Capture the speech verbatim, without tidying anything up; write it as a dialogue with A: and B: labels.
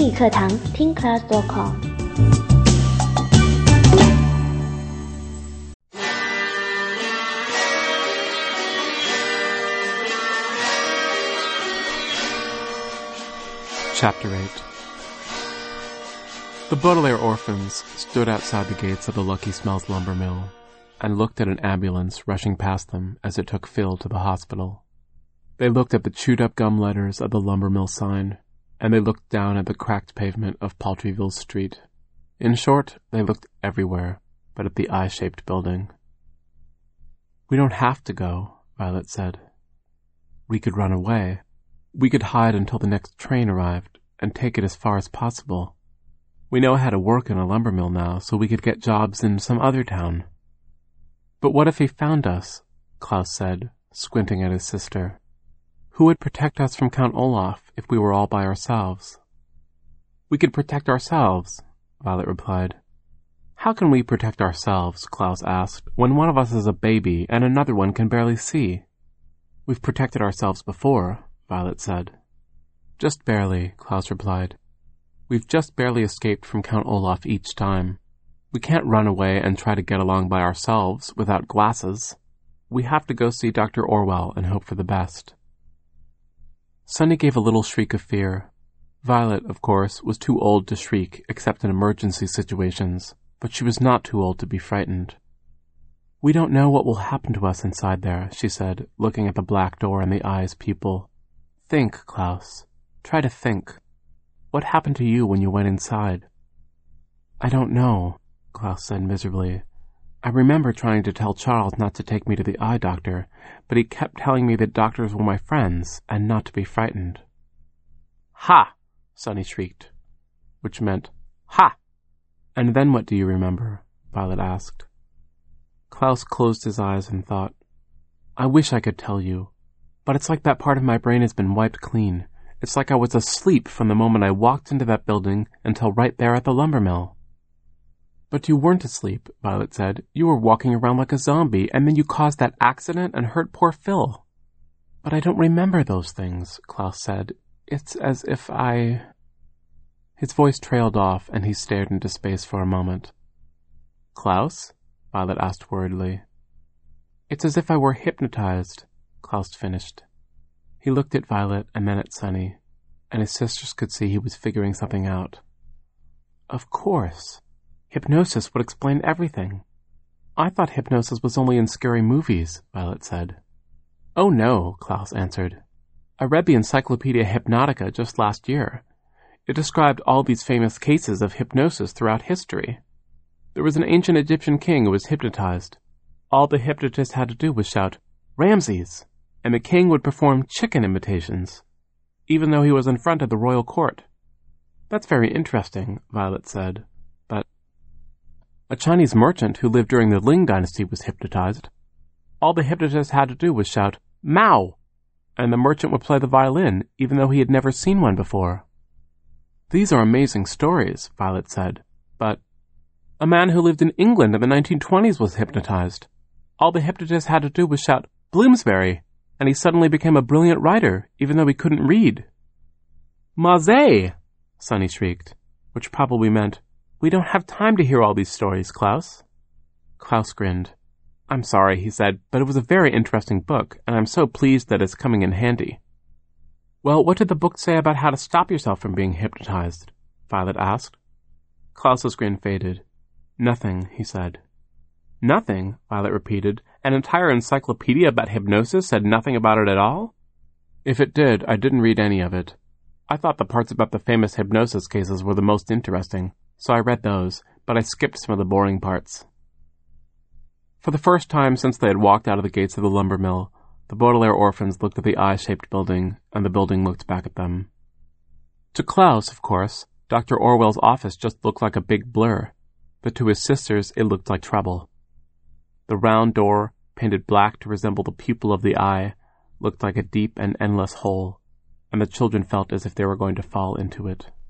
A: 英语课堂听 class dot com。
B: Chapter eight. The Baudelaire orphans stood outside the gates of the Lucky Smells lumber mill and looked at an ambulance rushing past them as it took Phil to the hospital. They looked at the chewed-up gum letters of the lumber mill sign, and they looked down at the cracked pavement of Paltryville Street. In short, they looked everywhere but at the eye-shaped building. "We don't have to go," Violet said. "We could run away. We could hide until the next train arrived and take it as far as possible. We know how to work in a lumber mill now, so we could get jobs in some other town." "But what if he found us?" Klaus said, squinting at his sister. "Who would protect us from Count Olaf if we were all by ourselves?" "We could protect ourselves," Violet replied. "How can we protect ourselves," Klaus asked, "when one of us is a baby and another one can barely see?" "We've protected ourselves before," Violet said. "Just barely," Klaus replied. "We've just barely escaped from Count Olaf each time. We can't run away and try to get along by ourselves without glasses. We have to go see Doctor Orwell and hope for the best." Sunny gave a little shriek of fear. Violet, of course, was too old to shriek except in emergency situations, but she was not too old to be frightened. "We don't know what will happen to us inside there," she said, looking at the black door and the eye's pupil. "Think, Klaus. Try to think. What happened to you when you went inside?" "I don't know," Klaus said miserably. "I remember trying to tell Charles not to take me to the eye doctor, but he kept telling me that doctors were my friends and not to be frightened." "Ha!" Sunny shrieked, which meant, "Ha!" "And then what do you remember?" Violet asked. Klaus closed his eyes and thought, "I wish I could tell you, but it's like that part of my brain has been wiped clean. It's like I was asleep from the moment I walked into that building until right there at the lumber mill." "But you weren't asleep," Violet said. "You were walking around like a zombie, and then you caused that accident and hurt poor Phil." "But I don't remember those things," Klaus said. "It's as if I—" His voice trailed off, and he stared into space for a moment. "Klaus?" Violet asked worriedly. "It's as if I were hypnotized," Klaus finished. He looked at Violet and then at Sunny, and his sisters could see he was figuring something out. "Of course. Hypnosis would explain everything. I thought hypnosis was only in scary movies," Violet said. "Oh no," Klaus answered. "I read the Encyclopedia Hypnotica just last year. It described all these famous cases of hypnosis throughout history. There was an ancient Egyptian king who was hypnotized. All the hypnotist had to do was shout, 'Ramses!' and the king would perform chicken imitations, even though he was in front of the royal court." "That's very interesting," Violet said. "But a Chinese merchant who lived during the Ling Dynasty was hypnotized. All the hypnotist had to do was shout, 'Mao!' and the merchant would play the violin, even though he had never seen one before." "These are amazing stories," Violet said. "But a man who lived in England in the nineteen twenties was hypnotized. All the hypnotist had to do was shout, 'Bloomsbury!' and he suddenly became a brilliant writer, even though he couldn't read." "Mazet!" Sunny shrieked, which probably meant, "We don't have time to hear all these stories, Klaus." Klaus grinned. "I'm sorry," he said, "but it was a very interesting book, and I'm so pleased that it's coming in handy." "Well, what did the book say about how to stop yourself from being hypnotized?" Violet asked. Klaus's grin faded. "Nothing," he said. "Nothing?" Violet repeated. "An entire encyclopedia about hypnosis said nothing about it at all?" "If it did, I didn't read any of it. I thought the parts about the famous hypnosis cases were the most interesting, so I read those, but I skipped some of the boring parts." For the first time since they had walked out of the gates of the lumber mill, the Baudelaire orphans looked at the eye-shaped building, and the building looked back at them. To Klaus, of course, Doctor Orwell's office just looked like a big blur, but to his sisters it looked like trouble. The round door, painted black to resemble the pupil of the eye, looked like a deep and endless hole, and the children felt as if they were going to fall into it.